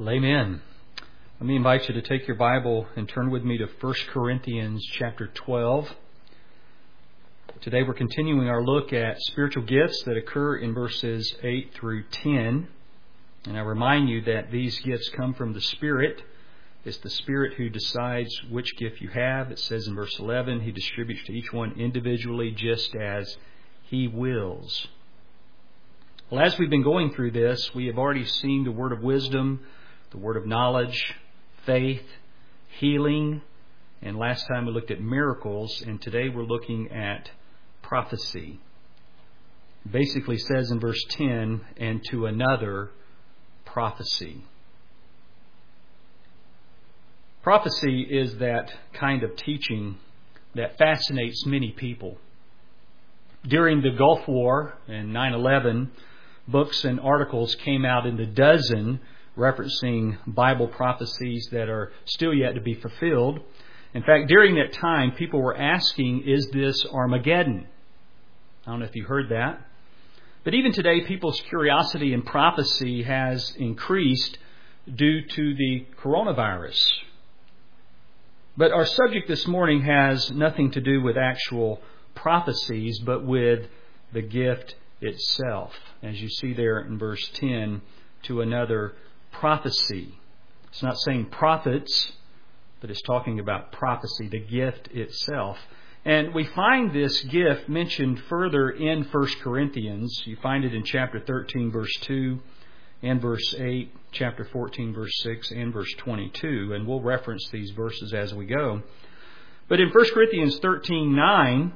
Well, amen. Let me invite you to take your Bible and turn with me to 1 Corinthians chapter 12. Today we're continuing our look at spiritual gifts that occur in verses 8 through 10. And I remind you that these gifts come from the Spirit. It's the Spirit who decides which gift you have. It says in verse 11, He distributes to each one individually just as He wills. Well, as we've been going through this, we have already seen the word of wisdom, the word of knowledge, faith, healing, and last time we looked at miracles, and today we're looking at prophecy. It basically says in verse 10, and to another prophecy. Prophecy is that kind of teaching that fascinates many people. During the Gulf War and 9/11, books and articles came out in the dozen referencing Bible prophecies that are still yet to be fulfilled. In fact, during that time, people were asking, is this Armageddon? I don't know if you heard that. But even today, people's curiosity in prophecy has increased due to the coronavirus. But our subject this morning has nothing to do with actual prophecies, but with the gift itself. As you see there in verse 10, to another prophecy. It's not saying prophets, but it's talking about prophecy, the gift itself. And we find this gift mentioned further in 1 Corinthians. You find it in chapter 13, verse 2, and verse 8, chapter 14, verse 6, and verse 22. And we'll reference these verses as we go. But in 1 Corinthians 13:9,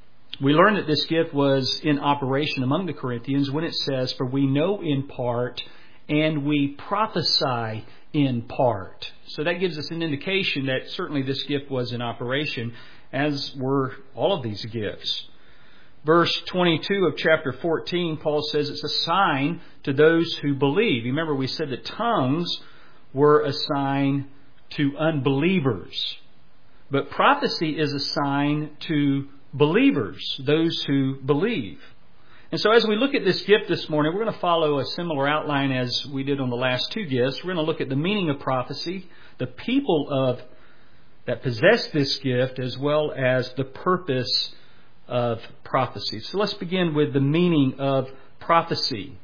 we learn that this gift was in operation among the Corinthians when it says, for we know in part and we prophesy in part. So that gives us an indication that certainly this gift was in operation, as were all of these gifts. Verse 22 of chapter 14, Paul says it's a sign to those who believe. Remember, we said that tongues were a sign to unbelievers. But prophecy is a sign to believers, those who believe. And so as we look at this gift this morning, we're going to follow a similar outline as we did on the last two gifts. We're going to look at the meaning of prophecy, the people that possess this gift, as well as the purpose of prophecy. So let's begin with the meaning of prophecy.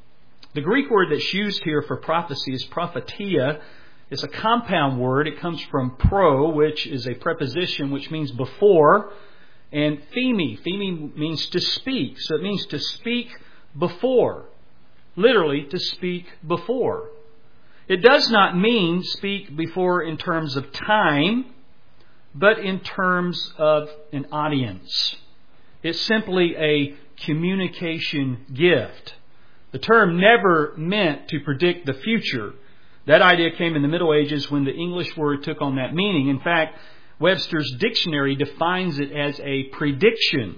The Greek word that's used here for prophecy is prophetia. It's a compound word. It comes from pro, which is a preposition which means before, and themi. Themi means to speak. So it means to speak before. Literally, to speak before. It does not mean speak before in terms of time, but in terms of an audience. It's simply a communication gift. The term never meant to predict the future. That idea came in the Middle Ages when the English word took on that meaning. In fact, Webster's dictionary defines it as a prediction.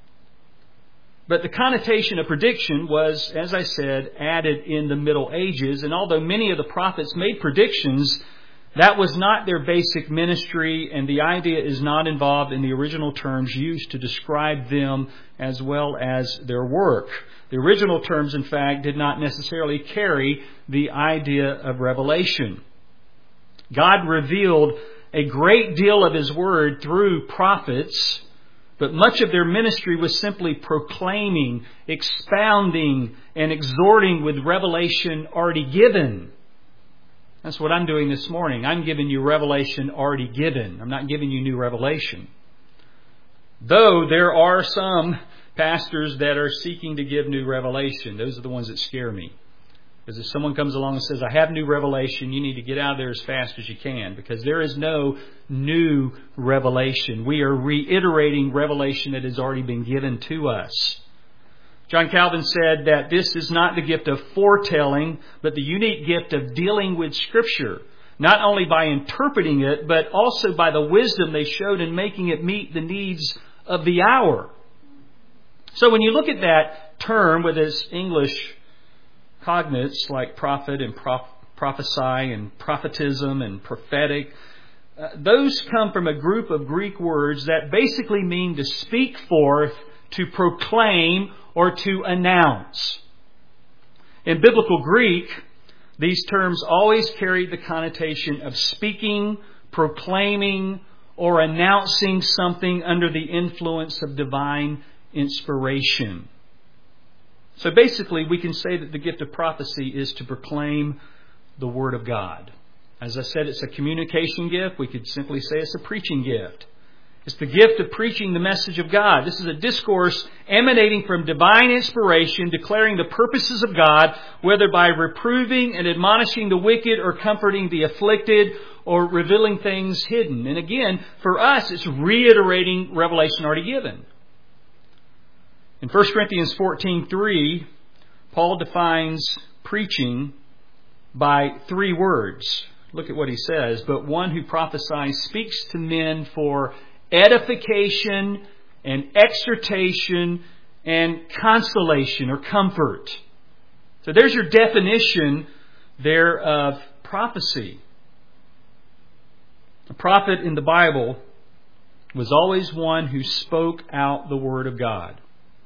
But the connotation of prediction was, as I said, added in the Middle Ages. And although many of the prophets made predictions, that was not their basic ministry, and the idea is not involved in the original terms used to describe them as well as their work. The original terms, in fact, did not necessarily carry the idea of revelation. God revealed a great deal of His Word through prophets, but much of their ministry was simply proclaiming, expounding, and exhorting with revelation already given. That's what I'm doing this morning. I'm giving you revelation already given. I'm not giving you new revelation. Though there are some pastors that are seeking to give new revelation. Those are the ones that scare me. Because if someone comes along and says, I have new revelation, you need to get out of there as fast as you can. Because there is no new revelation. We are reiterating revelation that has already been given to us. John Calvin said that this is not the gift of foretelling, but the unique gift of dealing with Scripture. Not only by interpreting it, but also by the wisdom they showed in making it meet the needs of the hour. So when you look at that term with its English cognates like prophet and prophesy and prophetism and prophetic, those come from a group of Greek words that basically mean to speak forth, to proclaim, or to announce. In biblical Greek, These terms always carry the connotation of speaking, proclaiming, or announcing something under the influence of divine inspiration. So basically, we can say that the gift of prophecy is to proclaim the Word of God. As I said, it's a communication gift. We could simply say it's a preaching gift. It's the gift of preaching the message of God. This is a discourse emanating from divine inspiration, declaring the purposes of God, whether by reproving and admonishing the wicked or comforting the afflicted or revealing things hidden. And again, for us, it's reiterating revelation already given. In 1 Corinthians 14:3, Paul defines preaching by 3 words. Look at what he says. But one who prophesies speaks to men for edification and exhortation and consolation or comfort. So there's your definition there of prophecy. A prophet in the Bible was always one who spoke out the Word of God.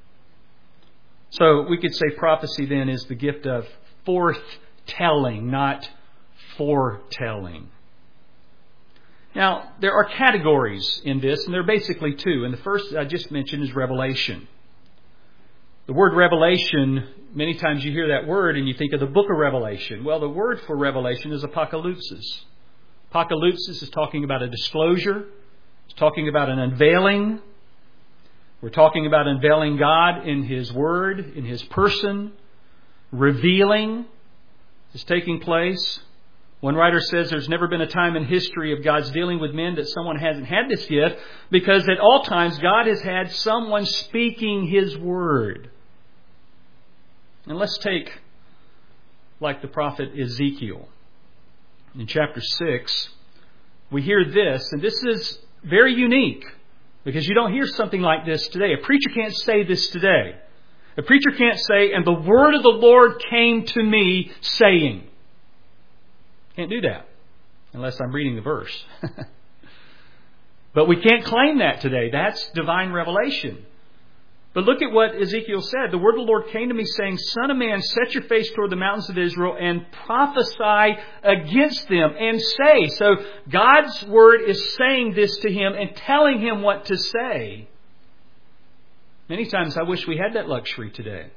So we could say prophecy then is the gift of forthtelling, not foretelling. Now, there are categories in this, and there are basically 2. And the first I just mentioned is revelation. The word revelation, many times you hear that word and you think of the book of Revelation. Well, the word for revelation is apocalypsis. Apocalypsis is talking about a disclosure. It's talking about an unveiling. We're talking about unveiling God in His Word, in His person. Revealing is taking place. One writer says there's never been a time in history of God's dealing with men that someone hasn't had this gift, because at all times God has had someone speaking His Word. And let's take like the prophet Ezekiel. In chapter 6, we hear this, and this is very unique because you don't hear something like this today. A preacher can't say this today. A preacher can't say, and the word of the Lord came to me saying. Can't do that unless I'm reading the verse. But we can't claim that today. That's divine revelation. But look at what Ezekiel said. The word of the Lord came to me saying, Son of man, set your face toward the mountains of Israel and prophesy against them and say. So God's word is saying this to him and telling him what to say. Many times I wish we had that luxury today.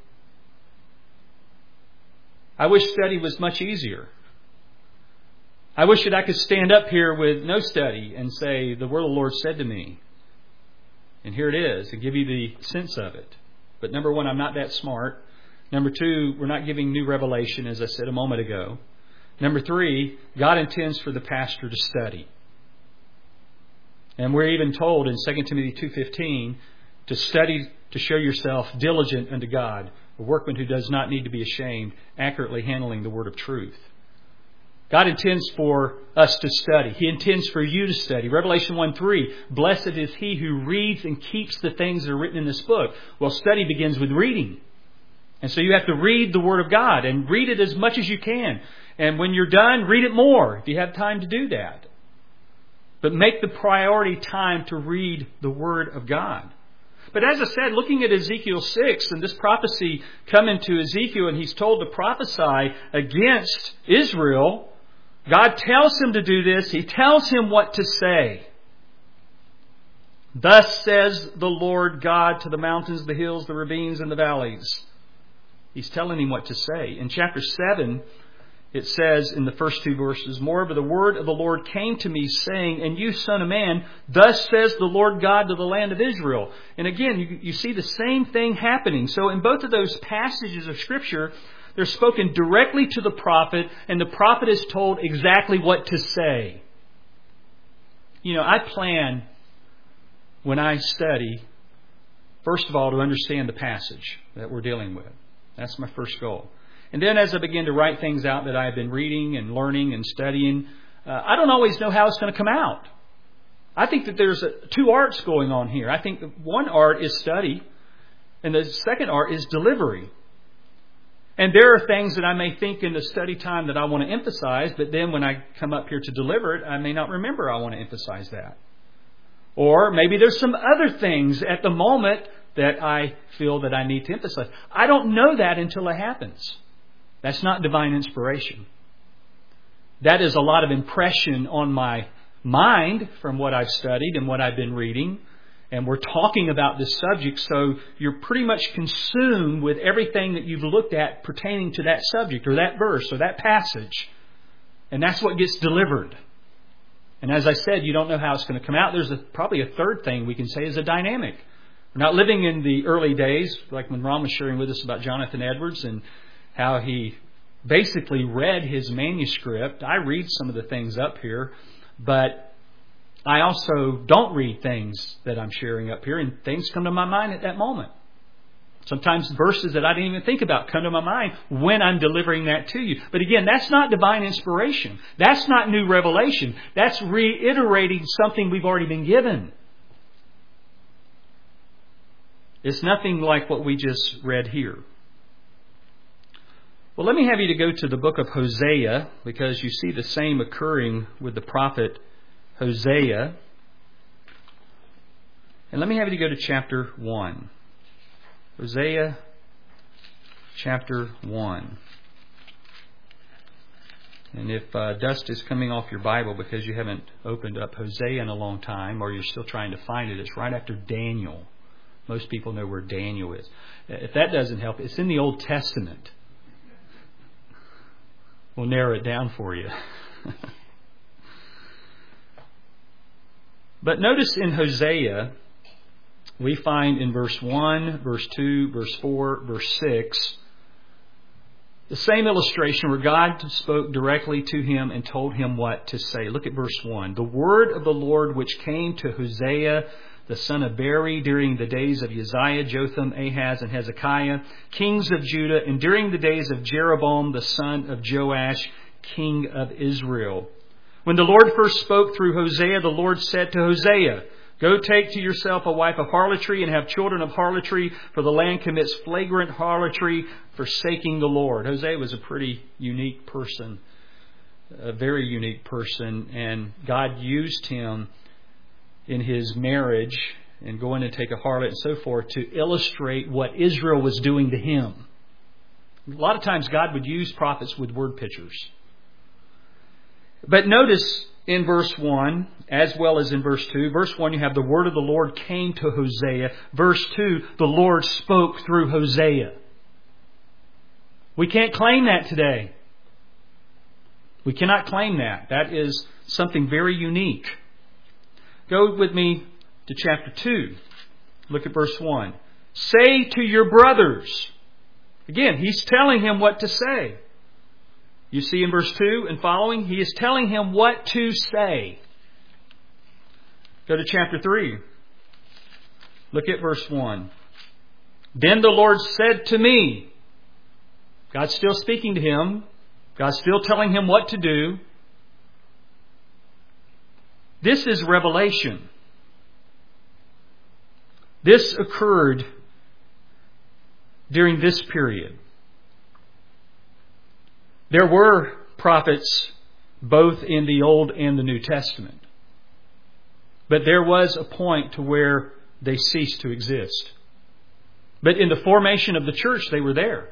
I wish study was much easier. I wish that I could stand up here with no study and say, the word of the Lord said to me. And here it is, and give you the sense of it. But number 1, I'm not that smart. Number 2, we're not giving new revelation, as I said a moment ago. Number 3, God intends for the pastor to study. And we're even told in 2 Timothy 2:15 to study to show yourself diligent unto God, a workman who does not need to be ashamed, accurately handling the word of truth. God intends for us to study. He intends for you to study. Revelation 1:3, blessed is he who reads and keeps the things that are written in this book. Well, study begins with reading. And so you have to read the Word of God and read it as much as you can. And when you're done, read it more if you have time to do that. But make the priority time to read the Word of God. But as I said, looking at Ezekiel 6 and this prophecy coming to Ezekiel, and he's told to prophesy against Israel, God tells him to do this. He tells him what to say. Thus says the Lord God to the mountains, the hills, the ravines, and the valleys. He's telling him what to say. In chapter 7, it says in the first 2 verses, moreover, the word of the Lord came to me, saying, and you, son of man, thus says the Lord God to the land of Israel. And again, you see the same thing happening. So in both of those passages of Scripture, they're spoken directly to the prophet, and the prophet is told exactly what to say. You know, I plan, when I study, first of all, to understand the passage that we're dealing with. That's my first goal. And then as I begin to write things out that I've been reading and learning and studying, I don't always know how it's going to come out. I think that there's 2 arts going on here. I think that one art is study, and the second art is delivery. And there are things that I may think in the study time that I want to emphasize, but then when I come up here to deliver it, I may not remember I want to emphasize that. Or maybe there's some other things at the moment that I feel that I need to emphasize. I don't know that until it happens. That's not divine inspiration. That is a lot of impression on my mind from what I've studied and what I've been reading. And we're talking about this subject, so you're pretty much consumed with everything that you've looked at pertaining to that subject or that verse or that passage. And that's what gets delivered. And as I said, you don't know how it's going to come out. There's probably a third thing we can say is a dynamic. We're not living in the early days, like when Ron was sharing with us about Jonathan Edwards and how he basically read his manuscript. I read some of the things up here, but I also don't read things that I'm sharing up here, and things come to my mind at that moment. Sometimes verses that I didn't even think about come to my mind when I'm delivering that to you. But again, that's not divine inspiration. That's not new revelation. That's reiterating something we've already been given. It's nothing like what we just read here. Well, let me have you to go to the book of Hosea, because you see the same occurring with the prophet Hosea. And let me have you to go to chapter 1. Hosea chapter 1. And if dust is coming off your Bible because you haven't opened up Hosea in a long time, or you're still trying to find it, it's right after Daniel. Most people know where Daniel is. If that doesn't help, it's in the Old Testament. We'll narrow it down for you. But notice in Hosea, we find in verse 1, verse 2, verse 4, verse 6, the same illustration where God spoke directly to him and told him what to say. Look at verse 1. The word of the Lord which came to Hosea, the son of Beri, during the days of Uzziah, Jotham, Ahaz, and Hezekiah, kings of Judah, and during the days of Jeroboam, the son of Joash, king of Israel. When the Lord first spoke through Hosea, the Lord said to Hosea, Go take to yourself a wife of harlotry and have children of harlotry, for the land commits flagrant harlotry, forsaking the Lord. Hosea was a pretty unique person, a very unique person, and God used him in his marriage and going to take a harlot and so forth to illustrate what Israel was doing to him. A lot of times God would use prophets with word pictures. But notice in verse 1, as well as in verse 2, verse 1 you have the word of the Lord came to Hosea. Verse 2, the Lord spoke through Hosea. We can't claim that today. We cannot claim that. That is something very unique. Go with me to chapter 2. Look at verse 1. Say to your brothers. Again, he's telling him what to say. You see in verse 2 and following, he is telling him what to say. Go to chapter 3. Look at verse 1. Then the Lord said to me. God's still speaking to him. God's still telling him what to do. This is revelation. This occurred during this period. There were prophets both in the Old and the New Testament. But there was a point to where they ceased to exist. But in the formation of the church, they were there.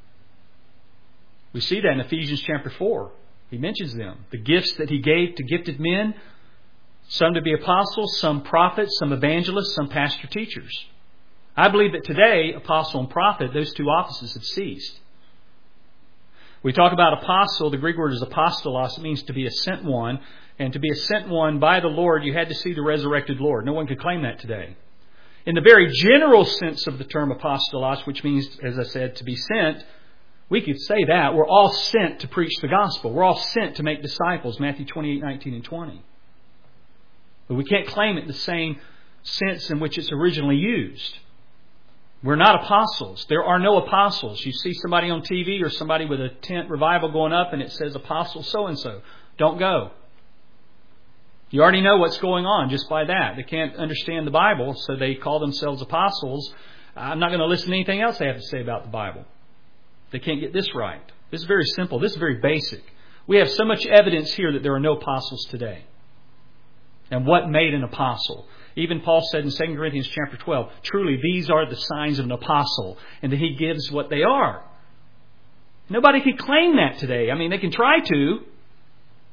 We see that in Ephesians chapter 4. He mentions them. The gifts that he gave to gifted men, some to be apostles, some prophets, some evangelists, some pastor teachers. I believe that today, apostle and prophet, those two offices have ceased. We talk about apostle, the Greek word is apostolos. It means to be a sent one. And to be a sent one by the Lord, you had to see the resurrected Lord. No one could claim that today. In the very general sense of the term apostolos, which means, as I said, to be sent, we could say that. We're all sent to preach the gospel. We're all sent to make disciples, Matthew 28, 19, and 20. But we can't claim it in the same sense in which it's originally used. We're not apostles. There are no apostles. You see somebody on TV or somebody with a tent revival going up and it says apostle so-and-so. Don't go. You already know what's going on just by that. They can't understand the Bible, so they call themselves apostles. I'm not going to listen to anything else they have to say about the Bible. They can't get this right. This is very simple. This is very basic. We have so much evidence here that there are no apostles today. And what made an apostle? Even Paul said in 2 Corinthians chapter 12, truly these are the signs of an apostle, and that he gives what they are. Nobody can claim that today. I mean, they can try to,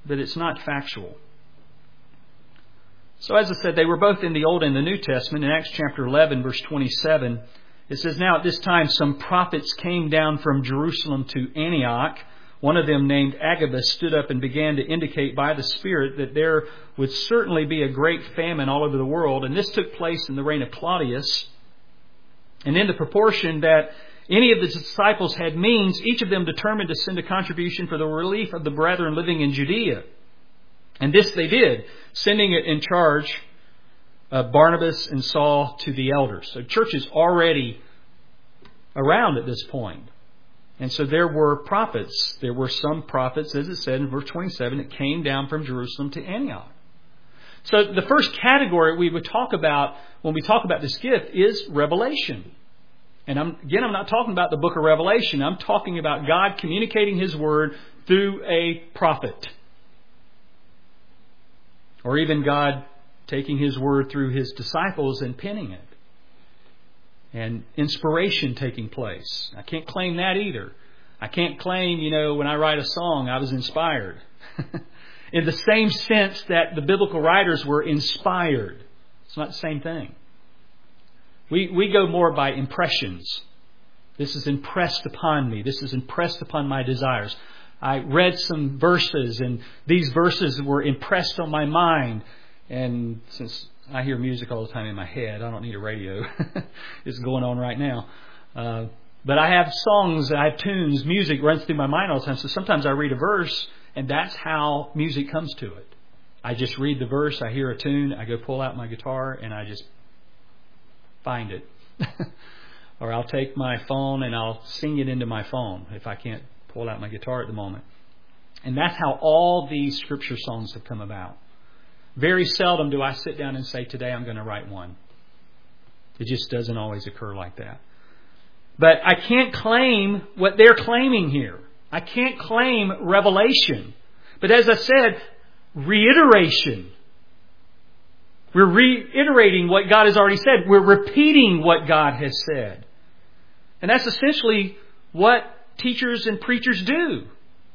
but it's not factual. So as I said, they were both in the Old and the New Testament. In Acts chapter 11, verse 27, it says, "Now at this time some prophets came down from Jerusalem to Antioch. One of them, named Agabus, stood up and began to indicate by the Spirit that there would certainly be a great famine all over the world. And this took place in the reign of Claudius. And in the proportion that any of the disciples had means, each of them determined to send a contribution for the relief of the brethren living in Judea. And this they did, sending it in charge of Barnabas and Saul to the elders." So church is already around at this point. And so there were prophets. There were some prophets, as it said in verse 27, that came down from Jerusalem to Antioch. So the first category we would talk about when we talk about this gift is revelation. And I'm not talking about the book of Revelation. I'm talking about God communicating His Word through a prophet. Or even God taking His Word through His disciples and penning it. And inspiration taking place. I can't claim that either. I can't claim, when I write a song, I was inspired. In the same sense that the biblical writers were inspired. It's not the same thing. We go more by impressions. This is impressed upon me. This is impressed upon my desires. I read some verses, and these verses were impressed on my mind. And since I hear music all the time in my head, I don't need a radio. It's going on right now. But I have songs, I have tunes, music runs through my mind all the time. So sometimes I read a verse, and that's how music comes to it. I just read the verse, I hear a tune, I go pull out my guitar, and I just find it. Or I'll take my phone and I'll sing it into my phone if I can't pull out my guitar at the moment. And that's how all these scripture songs have come about. Very seldom do I sit down and say, today I'm going to write one. It just doesn't always occur like that. But I can't claim what they're claiming here. I can't claim revelation. But as I said, reiteration. We're reiterating what God has already said. We're repeating what God has said. And that's essentially what teachers and preachers do.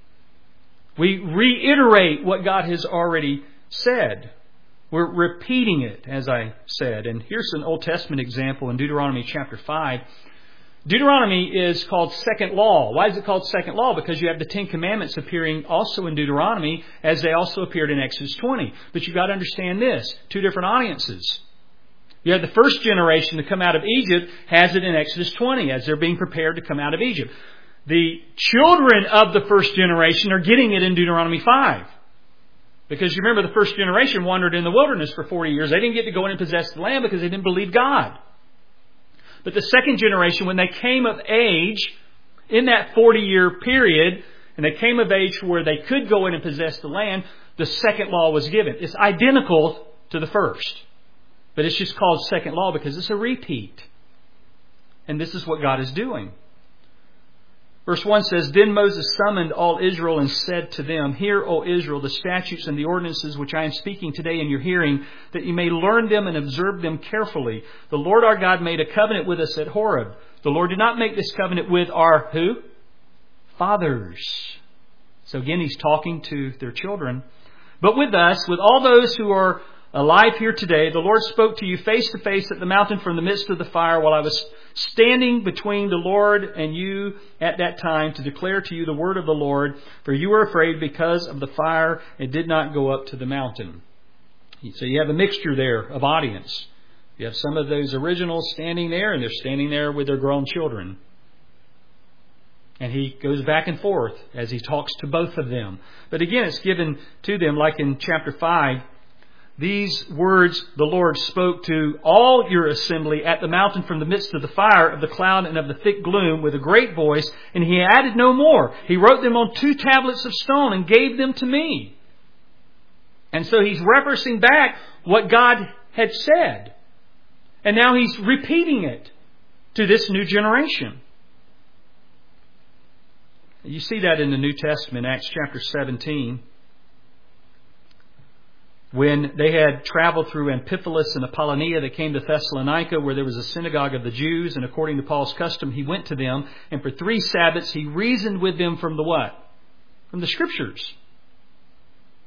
We reiterate what God has already said. We're repeating it, as I said. And here's an Old Testament example in Deuteronomy chapter 5. Deuteronomy is called second law. Why is it called second law? Because you have the Ten Commandments appearing also in Deuteronomy, as they also appeared in Exodus 20. But you've got to understand this. Two different audiences. You have the first generation to come out of Egypt has it in Exodus 20 as they're being prepared to come out of Egypt. The children of the first generation are getting it in Deuteronomy 5. Because you remember the first generation wandered in the wilderness for 40 years. They didn't get to go in and possess the land because they didn't believe God. But the second generation, when they came of age in that 40-year period, and they came of age where they could go in and possess the land, the second law was given. It's identical to the first. But it's just called second law because it's a repeat. And this is what God is doing. Verse 1 says, "Then Moses summoned all Israel and said to them, 'Hear, O Israel, the statutes and the ordinances which I am speaking today in your hearing, that you may learn them and observe them carefully. The Lord our God made a covenant with us at Horeb. The Lord did not make this covenant with our,' who? Fathers." So again, He's talking to their children. "But with us, with all those who are alive here today, the Lord spoke to you face to face at the mountain from the midst of the fire while I was standing between the Lord and you at that time to declare to you the word of the Lord, for you were afraid because of the fire and did not go up to the mountain." So you have a mixture there of audience. You have some of those originals standing there, and they're standing there with their grown children. And He goes back and forth as He talks to both of them. But again, it's given to them, like in chapter 5, "These words the Lord spoke to all your assembly at the mountain from the midst of the fire, of the cloud, and of the thick gloom with a great voice, and He added no more. He wrote them on 2 tablets of stone and gave them to me." And so He's referencing back what God had said. And now He's repeating it to this new generation. You see that in the New Testament, Acts chapter 17. When they had traveled through Amphipolis and Apollonia, they came to Thessalonica, where there was a synagogue of the Jews. And according to Paul's custom, he went to them. And for 3 Sabbaths, he reasoned with them from the what? From the Scriptures.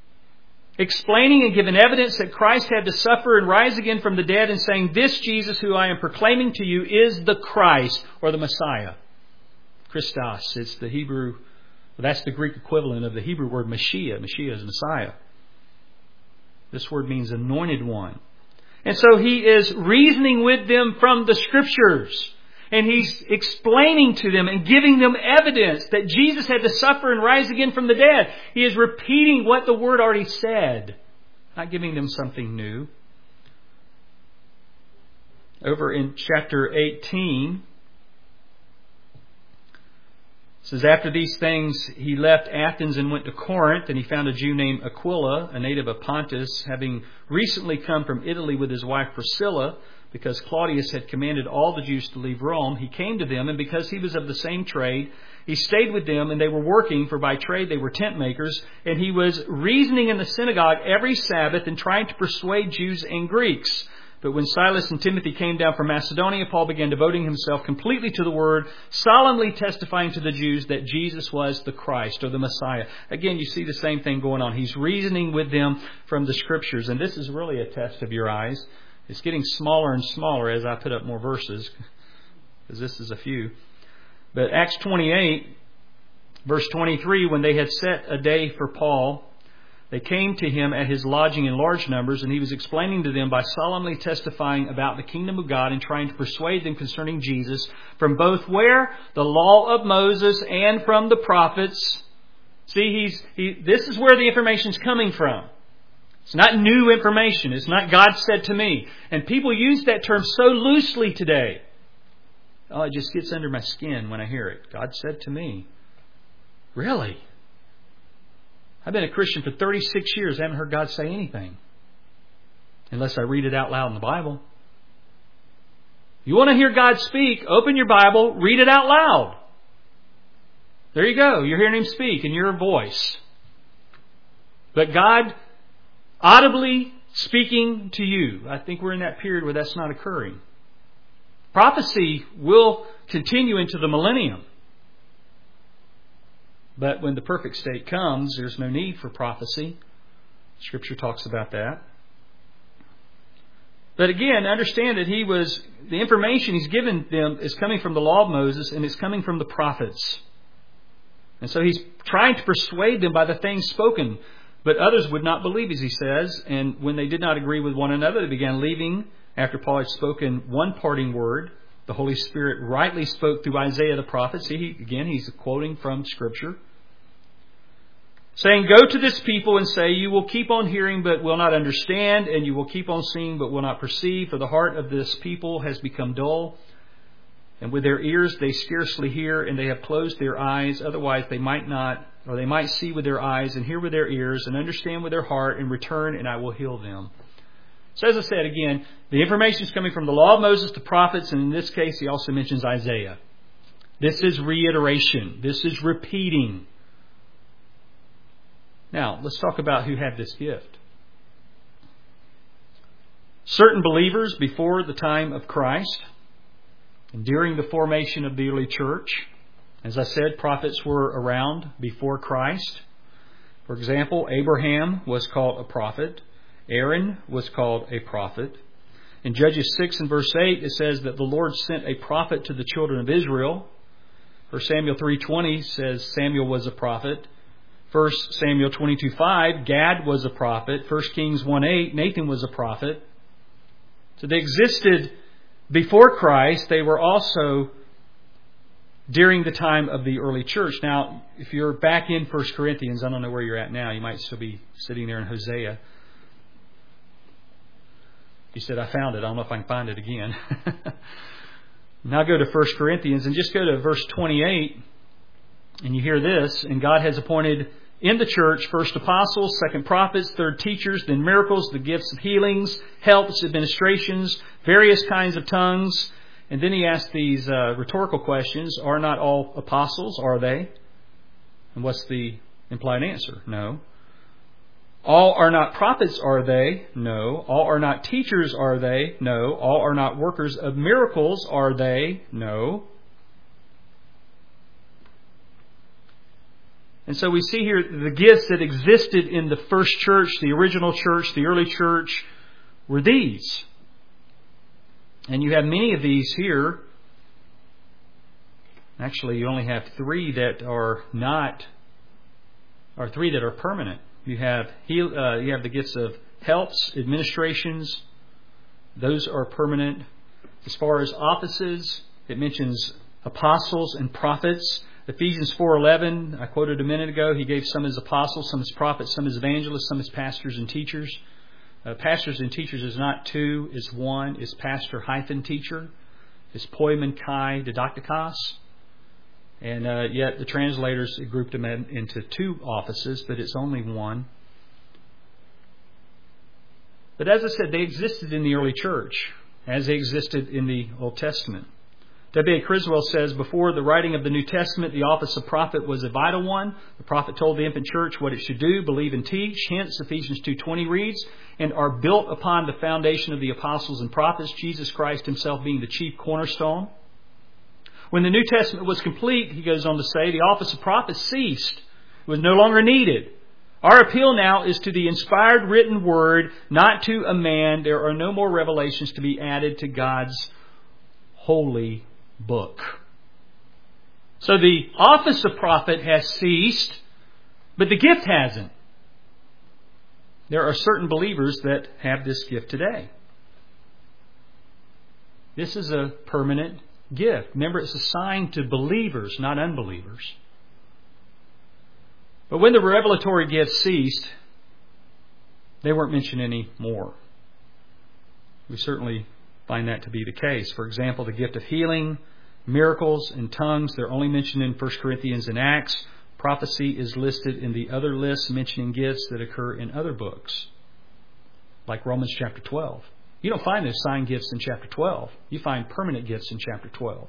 explaining and giving evidence that Christ had to suffer and rise again from the dead, and saying, this Jesus who I am proclaiming to you is the Christ, or the Messiah. Christos, it's the Hebrew, that's the Greek equivalent of the Hebrew word Mashiach. Mashiach is Messiah. This word means anointed one. And so he is reasoning with them from the Scriptures. And he's explaining to them and giving them evidence that Jesus had to suffer and rise again from the dead. He is repeating what the Word already said, not giving them something new. Over in chapter 18, it says, after these things he left Athens and went to Corinth, and he found a Jew named Aquila, a native of Pontus, having recently come from Italy with his wife Priscilla, because Claudius had commanded all the Jews to leave Rome. He came to them, and because he was of the same trade, he stayed with them, and they were working, for by trade they were tent makers, and he was reasoning in the synagogue every Sabbath and trying to persuade Jews and Greeks. But when Silas and Timothy came down from Macedonia, Paul began devoting himself completely to the Word, solemnly testifying to the Jews that Jesus was the Christ, or the Messiah. Again, you see the same thing going on. He's reasoning with them from the Scriptures, and this is really a test of your eyes. It's getting smaller and smaller as I put up more verses, because this is a few. But Acts 28, verse 23, when they had set a day for Paul, they came to him at his lodging in large numbers, and he was explaining to them by solemnly testifying about the kingdom of God and trying to persuade them concerning Jesus from both where? The law of Moses and from the prophets. See, this is where the information is coming from. It's not new information. It's not God said to me. And people use that term so loosely today. Oh, it just gets under my skin when I hear it. God said to me. Really? I've been a Christian for 36 years. I haven't heard God say anything. Unless I read it out loud in the Bible. You want to hear God speak? Open your Bible. Read it out loud. There you go. You're hearing Him speak in your voice. But God audibly speaking to you. I think we're in that period where that's not occurring. Prophecy will continue into the millennium. But when the perfect state comes, there's no need for prophecy. Scripture talks about that. But again, understand that the information he's given them is coming from the law of Moses, and it's coming from the prophets. And so he's trying to persuade them by the things spoken. But others would not believe, as he says, and when they did not agree with one another, they began leaving after Paul had spoken one parting word. The Holy Spirit rightly spoke through Isaiah the prophet. See, he's quoting from Scripture. Saying, go to this people and say, you will keep on hearing but will not understand, and you will keep on seeing but will not perceive, for the heart of this people has become dull. And with their ears they scarcely hear, and they have closed their eyes, otherwise they might not, or they might see with their eyes and hear with their ears and understand with their heart and return, and I will heal them. So as I said again, the information is coming from the law of Moses, the prophets, and in this case he also mentions Isaiah. This is reiteration. This is repeating. Now, let's talk about who had this gift. Certain believers before the time of Christ and during the formation of the early church. As I said, prophets were around before Christ. For example, Abraham was called a prophet. Aaron was called a prophet. In Judges 6 and verse 8, it says that the Lord sent a prophet to the children of Israel. 1 Samuel 3:20 says Samuel was a prophet. 1 Samuel 22:5, Gad was a prophet. 1 Kings 1:8, Nathan was a prophet. So they existed before Christ. They were also during the time of the early church. Now, if you're back in 1 Corinthians, I don't know where you're at now. You might still be sitting there in Hosea. You said, I found it. I don't know if I can find it again. Now go to 1 Corinthians and just go to verse 28. And you hear this, and God has appointed in the church first apostles, second prophets, third teachers, then miracles, the gifts of healings, helps, administrations, various kinds of tongues. And then he asks these rhetorical questions. Are not all apostles? Are they? And what's the implied answer? No. All are not prophets, are they? No. All are not teachers, are they? No. All are not workers of miracles, are they? No. And so we see here the gifts that existed in the first church, the original church, the early church, were these. And you have many of these here. Actually, you only have three that are permanent. You have the gifts of helps, administrations. Those are permanent. As far as offices, it mentions apostles and prophets. Ephesians 4:11, I quoted a minute ago, he gave some as apostles, some as prophets, some as evangelists, some as pastors and teachers. Pastors and teachers is not two, is one, is pastor hyphen teacher, is poimen kai didaktikos. And yet the translators grouped them into two offices, but it's only one. But as I said, they existed in the early church, as they existed in the Old Testament. W.A. Criswell says, before the writing of the New Testament, the office of prophet was a vital one. The prophet told the infant church what it should do, believe and teach. Hence, Ephesians 2:20 reads, and are built upon the foundation of the apostles and prophets, Jesus Christ himself being the chief cornerstone. When the New Testament was complete, he goes on to say, the office of prophet ceased. It was no longer needed. Our appeal now is to the inspired written word, not to a man. There are no more revelations to be added to God's holy book. So the office of prophet has ceased, but the gift hasn't. There are certain believers that have this gift today. This is a permanent gift. Remember, it's assigned to believers, not unbelievers. But when the revelatory gifts ceased, they weren't mentioned anymore. We certainly find that to be the case. For example, the gift of healing, miracles, and tongues, they're only mentioned in 1 Corinthians and Acts. Prophecy is listed in the other lists mentioning gifts that occur in other books, like Romans chapter 12. You don't find those sign gifts in chapter 12. You find permanent gifts in chapter 12.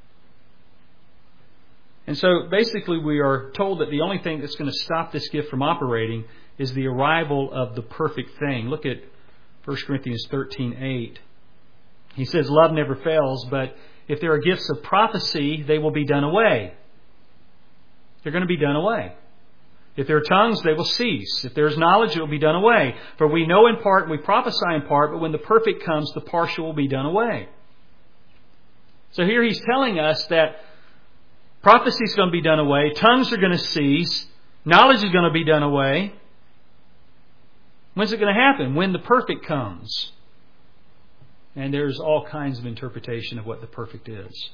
And so basically we are told that the only thing that's going to stop this gift from operating is the arrival of the perfect thing. Look at 1 Corinthians 13:8. He says, love never fails, but if there are gifts of prophecy, they will be done away. They're going to be done away. If there are tongues, they will cease. If there is knowledge, it will be done away. For we know in part and we prophesy in part, but when the perfect comes, the partial will be done away. So here he's telling us that prophecy is going to be done away. Tongues are going to cease. Knowledge is going to be done away. When's it going to happen? When the perfect comes. And there's all kinds of interpretation of what the perfect is.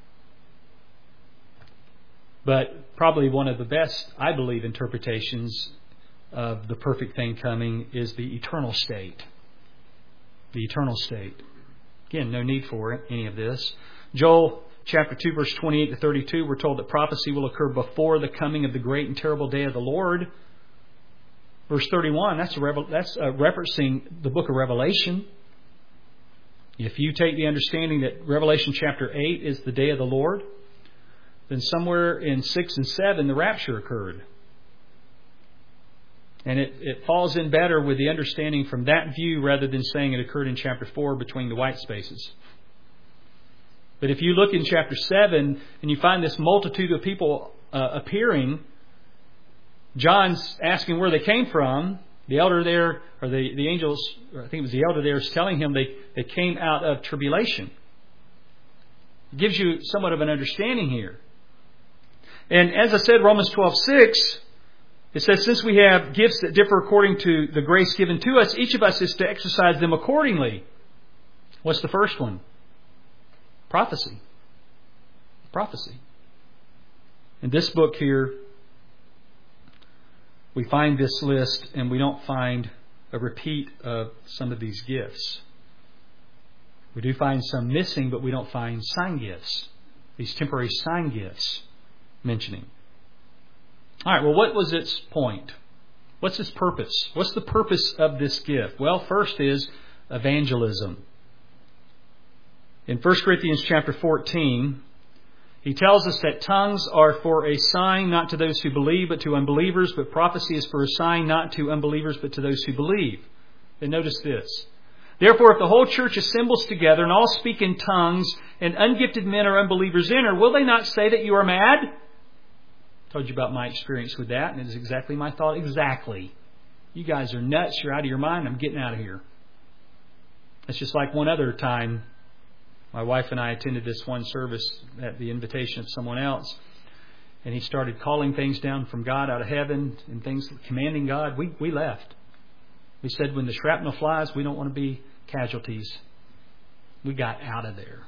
But probably one of the best, I believe, interpretations of the perfect thing coming is the eternal state. The eternal state. Again, no need for any of this. Joel chapter 2, verse 28 to 32, we're told that prophecy will occur before the coming of the great and terrible day of the Lord. Verse 31, that's referencing the book of Revelation. If you take the understanding that Revelation chapter 8 is the day of the Lord, then somewhere in 6 and 7 the rapture occurred. And it falls in better with the understanding from that view rather than saying it occurred in chapter 4 between the white spaces. But if you look in chapter 7 and you find this multitude of people appearing, John's asking where they came from. The elder there, or the angels, or I think it was the elder there, is telling him they came out of tribulation. It gives you somewhat of an understanding here. And as I said, Romans 12:6, it says, since we have gifts that differ according to the grace given to us, each of us is to exercise them accordingly. What's the first one? Prophecy. Prophecy. In this book here, we find this list and we don't find a repeat of some of these gifts. We do find some missing, but we don't find sign gifts. These temporary sign gifts mentioning. All right, well, what was its point? What's its purpose? What's the purpose of this gift? Well, first is evangelism. In 1 Corinthians chapter 14, he tells us that tongues are for a sign not to those who believe but to unbelievers, but prophecy is for a sign not to unbelievers but to those who believe. And notice this. Therefore, if the whole church assembles together and all speak in tongues and ungifted men or unbelievers enter, will they not say that you are mad? Told you about my experience with that, and it is exactly my thought. Exactly. You guys are nuts. You're out of your mind. I'm getting out of here. It's just like one other time. My wife and I attended this one service at the invitation of someone else. And he started calling things down from God out of heaven and things, commanding God. We left. We said, when the shrapnel flies, we don't want to be casualties. We got out of there.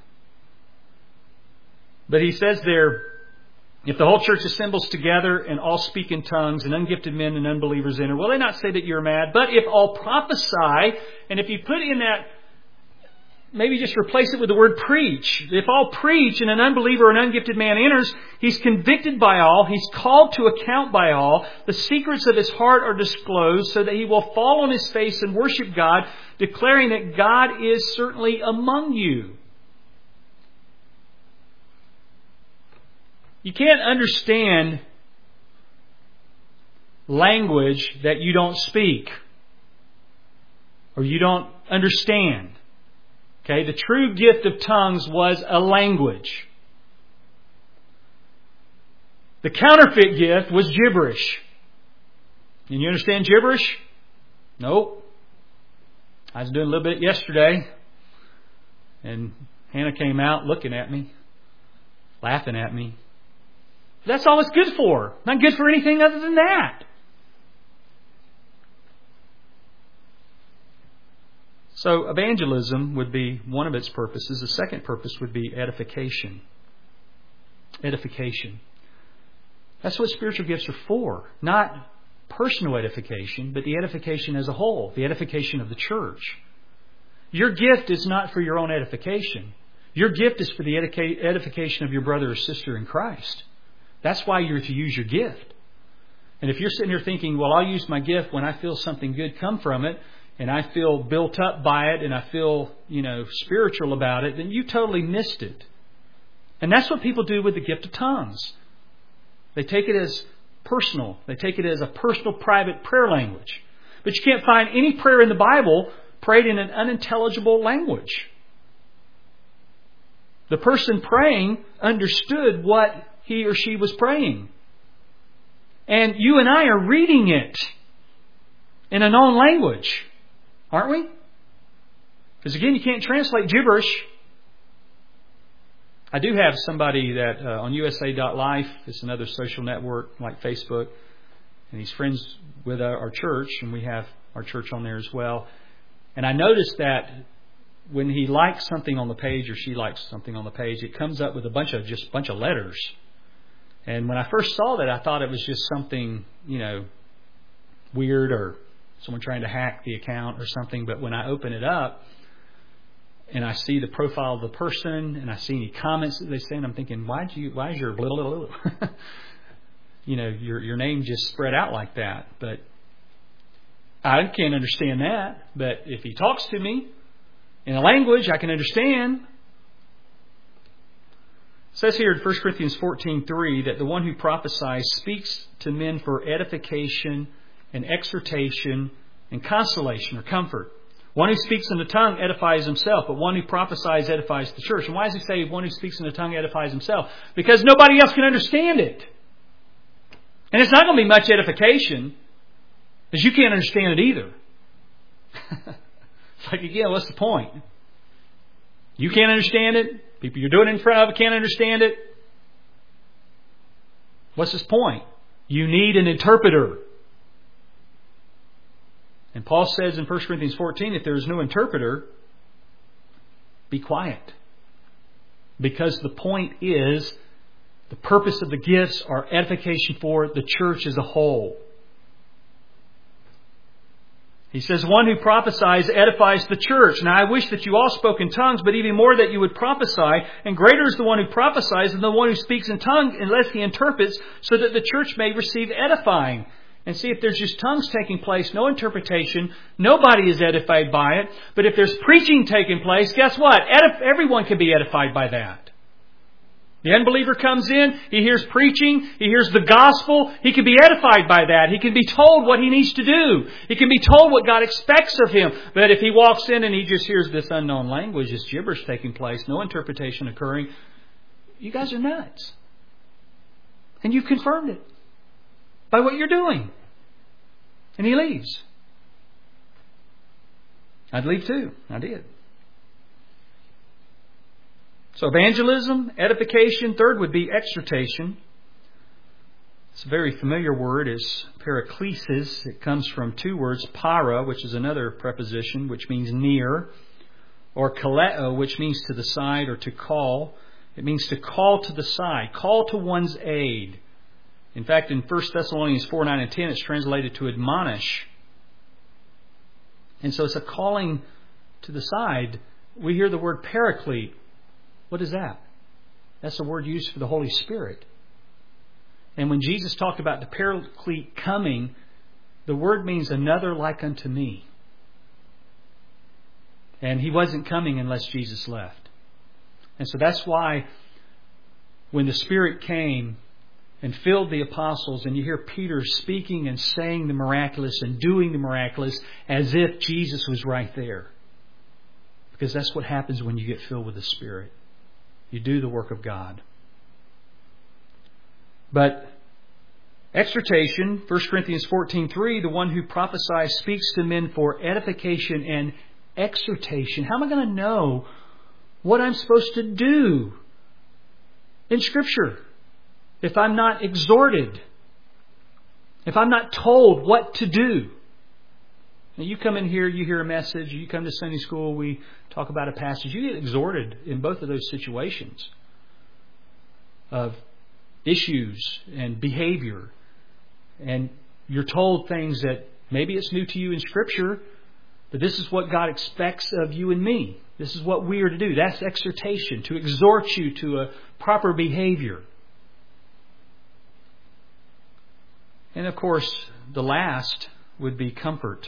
But he says there, if the whole church assembles together and all speak in tongues and ungifted men and unbelievers enter, will they not say that you're mad? But if all prophesy, and if you put in that, maybe just replace it with the word preach. If all preach and an unbeliever or an ungifted man enters, he's convicted by all. He's called to account by all. The secrets of his heart are disclosed so that he will fall on his face and worship God, declaring that God is certainly among you. You can't understand language that you don't speak or you don't understand. Okay, the true gift of tongues was a language. The counterfeit gift was gibberish. And you understand gibberish? Nope. I was doing a little bit yesterday, and Hannah came out looking at me, laughing at me. That's all it's good for. Not good for anything other than that. So evangelism would be one of its purposes. The second purpose would be edification. Edification. That's what spiritual gifts are for. Not personal edification, but the edification as a whole. The edification of the church. Your gift is not for your own edification. Your gift is for the edification of your brother or sister in Christ. That's why you're to use your gift. And if you're sitting here thinking, well, I'll use my gift when I feel something good come from it, and I feel built up by it, and I feel, spiritual about it, then you totally missed it. And that's what people do with the gift of tongues. They take it as personal. They take it as a personal, private prayer language. But you can't find any prayer in the Bible prayed in an unintelligible language. The person praying understood what he or she was praying. And you and I are reading it in a known language. Aren't we? Because again, you can't translate gibberish. I do have somebody that on USA.life, it's another social network like Facebook, and he's friends with our church, and we have our church on there as well. And I noticed that when he likes something on the page or she likes something on the page, it comes up with a bunch of letters. And when I first saw that, I thought it was just something, weird or someone trying to hack the account or something. But when I open it up and I see the profile of the person and I see any comments that they say, and I'm thinking, why is your blah, blah, blah, blah? your name just spread out like that? But I can't understand that. But if he talks to me in a language I can understand. It says here in 1 Corinthians 14:3 that the one who prophesies speaks to men for edification and exhortation and consolation or comfort. One who speaks in the tongue edifies himself, but one who prophesies edifies the church. And why does he say one who speaks in the tongue edifies himself? Because nobody else can understand it. And it's not going to be much edification, because you can't understand it either. It's like, again, what's the point? You can't understand it. People you're doing it in front of can't understand it. What's his point? You need an interpreter. And Paul says in 1 Corinthians 14, if there is no interpreter, be quiet. Because the point is, the purpose of the gifts are edification for the church as a whole. He says, one who prophesies edifies the church. Now I wish that you all spoke in tongues, but even more that you would prophesy. And greater is the one who prophesies than the one who speaks in tongues, unless he interprets, so that the church may receive edifying. And see, if there's just tongues taking place, no interpretation, nobody is edified by it. But if there's preaching taking place, guess what? Everyone can be edified by that. The unbeliever comes in, he hears preaching, he hears the gospel, he can be edified by that. He can be told what he needs to do. He can be told what God expects of him. But if he walks in and he just hears this unknown language, this gibberish taking place, no interpretation occurring, you guys are nuts. And you've confirmed it. by what you're doing. And he leaves. I'd leave too. I did. So evangelism, edification. Third would be exhortation. It's a very familiar word, is paraklesis. It comes from two words, para, which is another preposition, which means near, or kaleo, which means to the side or to call. It means to call to the side, call to one's aid. In fact, in 1 Thessalonians 4, 9, and 10, it's translated to admonish. And so it's a calling to the side. We hear the word paraclete. What is that? That's a word used for the Holy Spirit. And when Jesus talked about the paraclete coming, the word means another like unto me. And he wasn't coming unless Jesus left. And so that's why when the Spirit came and filled the apostles, and you hear Peter speaking and saying the miraculous and doing the miraculous as if Jesus was right there. Because that's what happens when you get filled with the Spirit. You do the work of God. But exhortation, 1 Corinthians 14:3, the one who prophesies speaks to men for edification and exhortation. How am I going to know what I'm supposed to do in Scripture if I'm not exhorted? If I'm not told what to do? Now you come in here, you hear a message, you come to Sunday school, we talk about a passage. You get exhorted in both of those situations of issues and behavior. And you're told things that maybe it's new to you in Scripture, but this is what God expects of you and me. This is what we are to do. That's exhortation, to exhort you to a proper behavior. And of course, the last would be comfort.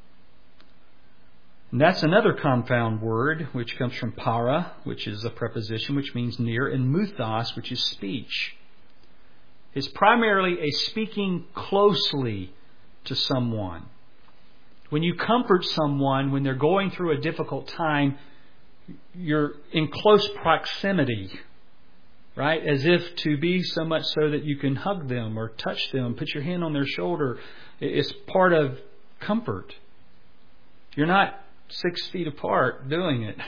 And that's another compound word, which comes from para, which is a preposition which means near, and muthos, which is speech. It's primarily a speaking closely to someone. When you comfort someone when they're going through a difficult time, you're in close proximity, right? As if to be so much so that you can hug them or touch them, put your hand on their shoulder. It's part of comfort. You're not 6 feet apart doing it.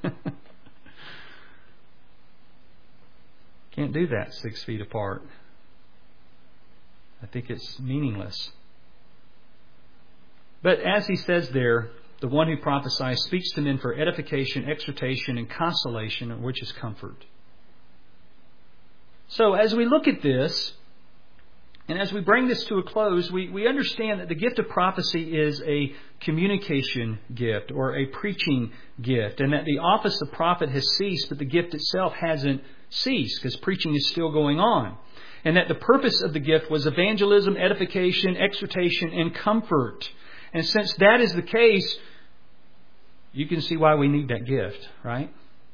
Can't do that 6 feet apart. I think it's meaningless. But as he says there, the one who prophesies speaks to men for edification, exhortation, and consolation, which is comfort. So as we look at this, and as we bring this to a close, we understand that the gift of prophecy is a communication gift or a preaching gift, and that the office of prophet has ceased, but the gift itself hasn't ceased because preaching is still going on. And that the purpose of the gift was evangelism, edification, exhortation, and comfort. And since that is the case, you can see why we need that gift, right?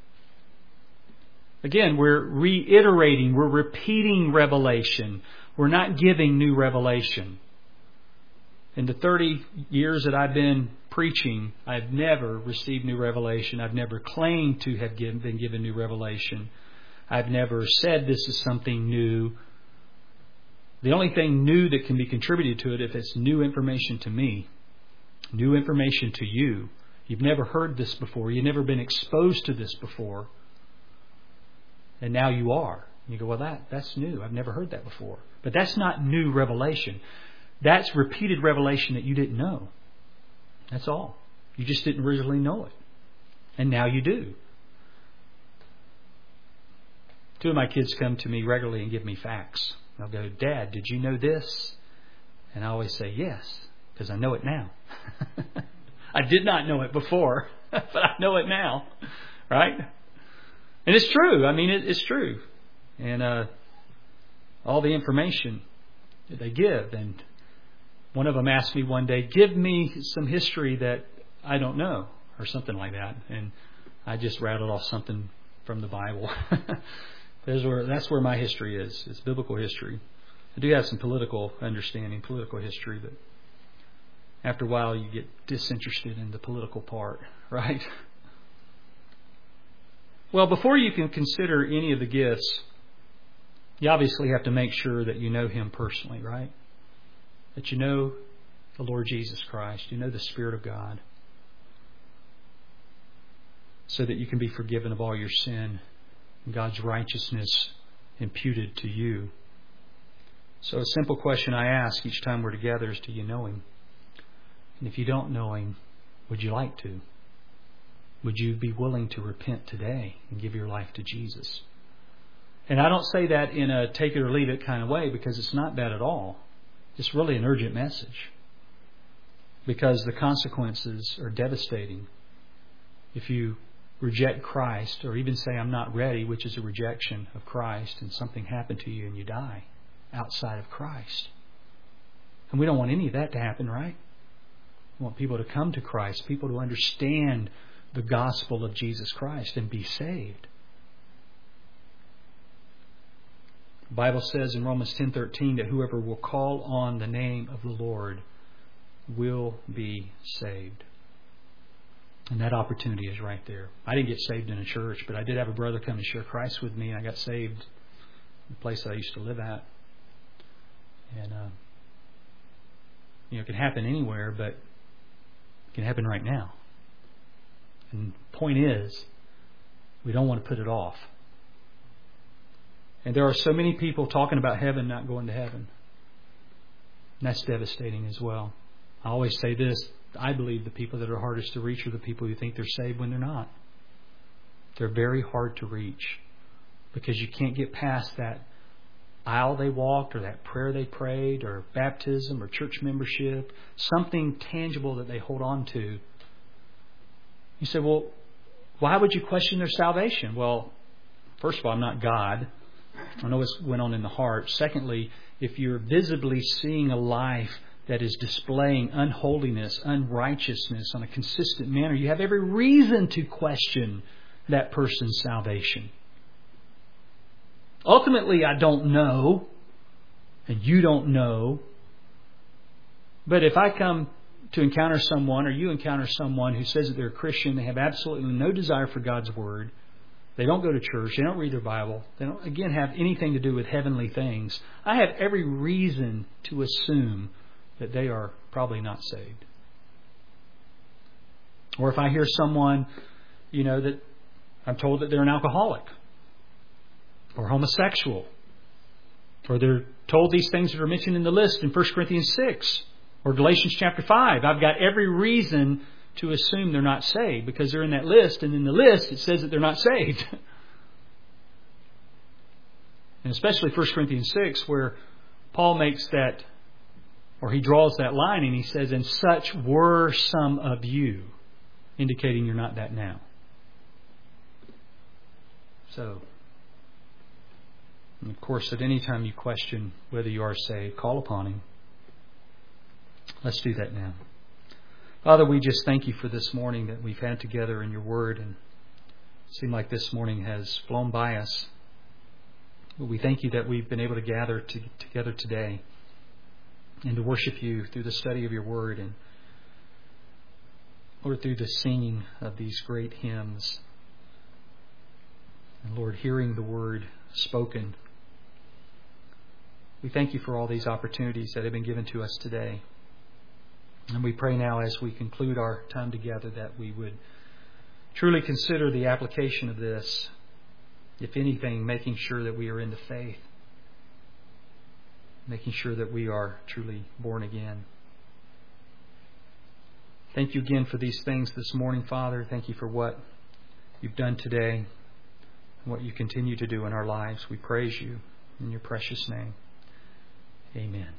Again, we're reiterating, we're repeating revelation. We're not giving new revelation. In the 30 years that I've been preaching, I've never received new revelation. I've never claimed to have been given new revelation. I've never said this is something new. The only thing new that can be contributed to it, if it's new information to me, new information to you. You've never heard this before. You've never been exposed to this before. And now you are. You go, well, that's new. I've never heard that before. But that's not new revelation. That's repeated revelation that you didn't know. That's all. You just didn't originally know it. And now you do. 2 of my kids come to me regularly and give me facts. They'll go, Dad, did you know this? And I always say, yes, because I know it now. I did not know it before, but I know it now. Right? And it's true. I mean, it's true. And all the information that they give. And one of them asked me one day, give me some history that I don't know, or something like that. And I just rattled off something from the Bible. That's where my history is. It's biblical history. I do have some political understanding, political history, but after a while you get disinterested in the political part, right? Well, before you can consider any of the gifts, you obviously have to make sure that you know Him personally, right? that you know the Lord Jesus Christ, you know the Spirit of God, so that you can be forgiven of all your sin and God's righteousness imputed to you. So a simple question I ask each time we're together is, do you know Him? And if you don't know Him, would you like to? Would you be willing to repent today and give your life to Jesus? And I don't say that in a take it or leave it kind of way, because it's not that at all. It's really an urgent message, because the consequences are devastating. If you reject Christ, or even say I'm not ready, which is a rejection of Christ, and something happened to you and you die outside of Christ. And we don't want any of that to happen, right? We want people to come to Christ, people to understand the gospel of Jesus Christ and be saved. The Bible says in Romans 10:13 that whoever will call on the name of the Lord will be saved. And that opportunity is right there. I didn't get saved in a church, but I did have a brother come and share Christ with me, and I got saved in the place that I used to live at. And it can happen anywhere, but it can happen right now. And the point is, we don't want to put it off. And there are so many people talking about heaven not going to heaven. And that's devastating as well. I always say this, I believe the people that are hardest to reach are the people who think they're saved when they're not. They're very hard to reach, because you can't get past that aisle they walked, or that prayer they prayed, or baptism, or church membership, something tangible that they hold on to. You say, well, why would you question their salvation? Well, first of all, I'm not God. I know what's going on in the heart. Secondly, if you're visibly seeing a life that is displaying unholiness, unrighteousness on a consistent manner, you have every reason to question that person's salvation. Ultimately, I don't know, and you don't know. But if I come to encounter someone, or you encounter someone who says that they're a Christian, they have absolutely no desire for God's Word, they don't go to church, they don't read their Bible, they don't, again, have anything to do with heavenly things, I have every reason to assume that they are probably not saved. Or if I hear someone, that I'm told that they're an alcoholic, or homosexual, or they're told these things that are mentioned in the list in 1 Corinthians 6 or Galatians chapter 5, I've got every reason to assume they're not saved, because they're in that list, and in the list it says that they're not saved. And especially 1 Corinthians 6, where Paul makes that, or he draws that line, and he says, and such were some of you, indicating you're not that now. So, and of course, at any time you question whether you are saved, call upon Him. Let's do that now. Father, we just thank You for this morning that we've had together in Your Word, and it seemed like this morning has flown by us. But we thank You that we've been able to gather together today and to worship You through the study of Your Word, and Lord, through the singing of these great hymns, and Lord, hearing the Word spoken. We thank You for all these opportunities that have been given to us today. And we pray now, as we conclude our time together, that we would truly consider the application of this. If anything, making sure that we are in the faith. Making sure that we are truly born again. Thank You again for these things this morning, Father. Thank You for what You've done today, and what You continue to do in our lives. We praise You in Your precious name. Amen.